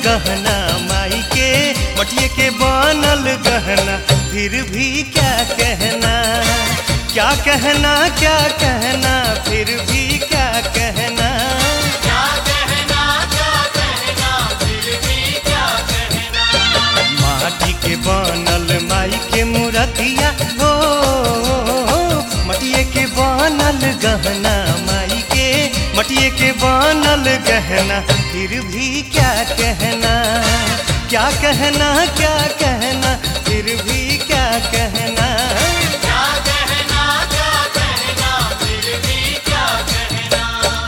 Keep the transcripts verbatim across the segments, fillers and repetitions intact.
गहना माई के मटिए के बनल गहना, फिर भी क्या कहना क्या कहना क्या कहना, फिर भी क्या कहना क्या कहना क्या कहना, फिर भी क्या कहना। माटी के बनल माई के मूर्तिया हो, मटिए के बनल गहना माई के मटिए के बनल गहना, फिर भी क्या कहना क्या कहना क्या कहना, फिर भी क्या कहना क्या कहना क्या कहना, फिर भी क्या कहना।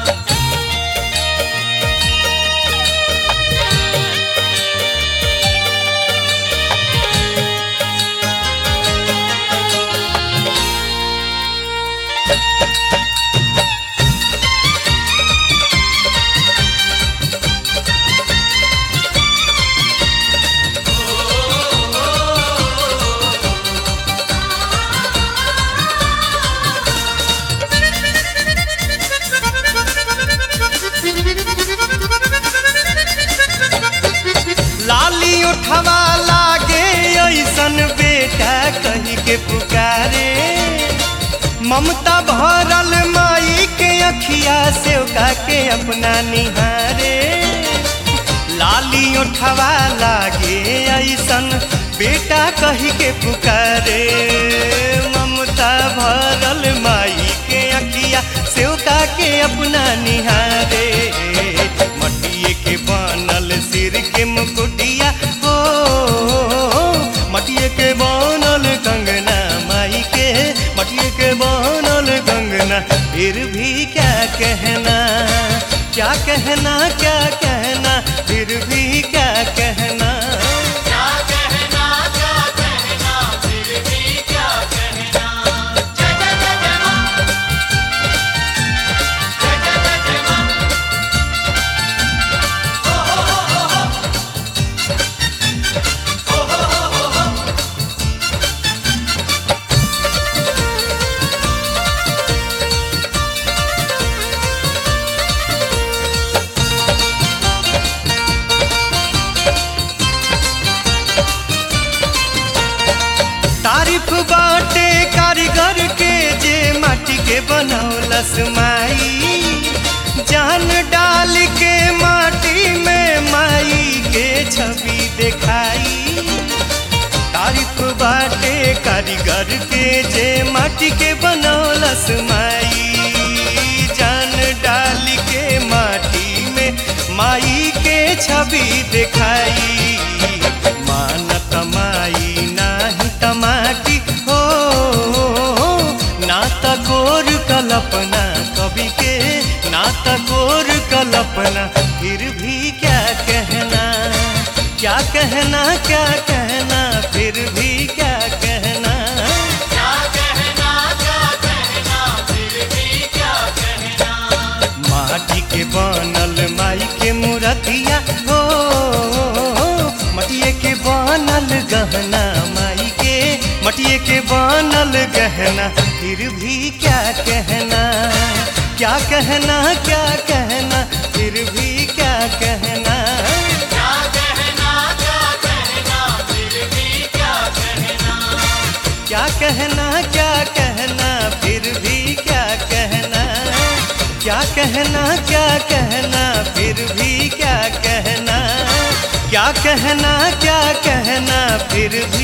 लाली उठवा लागे ऐसन बेटा कही के पुकारे, ममता भरल माई के अखिया से उका के अपना निहारे। लाली उठवा लागे ऐसन बेटा कही के पुकारे, ममता भरल माई के अखिया से उका के अपना निहारे। मटिए के बनल सिर के मुकुटिया हो, मटिए के बनल कंगना माई के मटिए के बनल कंगना, फिर भी क्या कहना क्या कहना क्या कहना, फिर भी क्या कहना क्या कहना क्या कहना, फिर भी क्या कहना। जय जय जय जय मां, जय जय जय जय मां। हो हो हो हो हो, हो हो हो हो हो। तारीफ बाटे कारीगर के जे माटी के बनौलस माई, जान डाल के माटी में माई के छवि दिखाई। तारीफ बाटे कारीगर के जे माटी के बनौलस माई, जान डाल के माटी में माई के छवि दिखाई। मानत माई नाही तमाटी हो, ना तकोर कल्पना कवि के ना तकोर कल्पना, फिर भी क्या कहना क्या कहना क्या कहना, फिर भी क्या कहना क्या कहना क्या कहना, फिर भी क्या कहना। माटी के बनल माई के मूर्तिया हो, मटिए के बनल गहना माई के मटिए के बनल गहना, फिर भी क्या कहना क्या कहना क्या कहना, फिर भी क्या कहना क्या कहना क्या कहना, फिर भी क्या कहना। क्या कहना क्या कहना, फिर भी क्या कहना क्या कहना क्या कहना, फिर भी क्या कहना क्या कहना क्या कहना, फिर भी